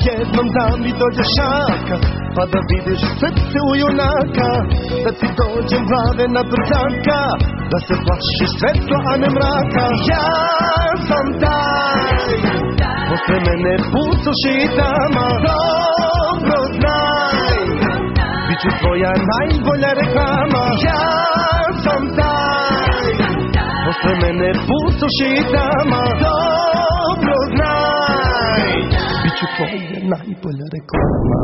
jednom da mi dođe šaka, pa da vidiš srce u junaka, da ti dođem glave na brzaka, da se plašiš svetla, a ne mraka. Ja sam taj, posle mene pucoši i tama, dobro znaj, bit ću tvoja najbolja reklama. Ja sam taj, posle mene pucoši i tama, dobro znaj, bit ću tvoja najbolja reklama.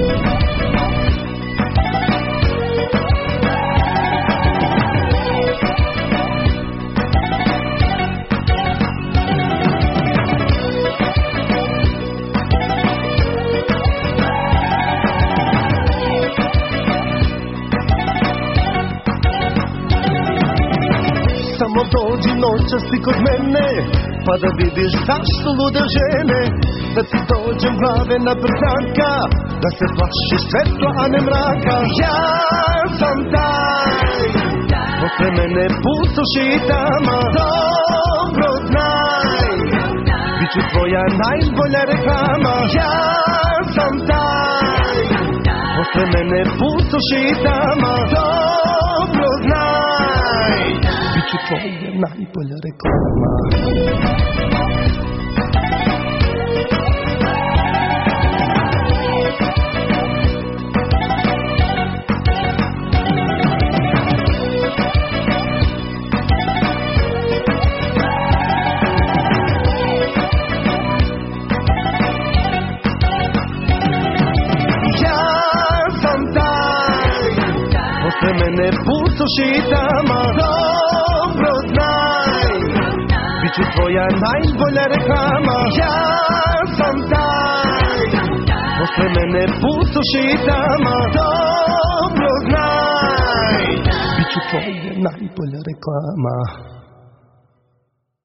Samo dođi noćas ti kod mene, pa da vidiš zašto lude žene, da ti dođem glave na brzaka, da se plašiš svetla, a ne mraka. Ja sam taj, posle mene pucoši i tama, dobro znaj, bit ću tvoja najbolja reklama. Ja sam taj, posle mene pucoši i tama, dobro znaj, bit ću tvoja najbolja reklama. Posle mene pucoši i tama, dobro znaj, bit ću tvoja najbolja reklama. Ja sam taj, posle mene pucoši i tama, dobro znaj, bit ću tvoja najbolja reklama.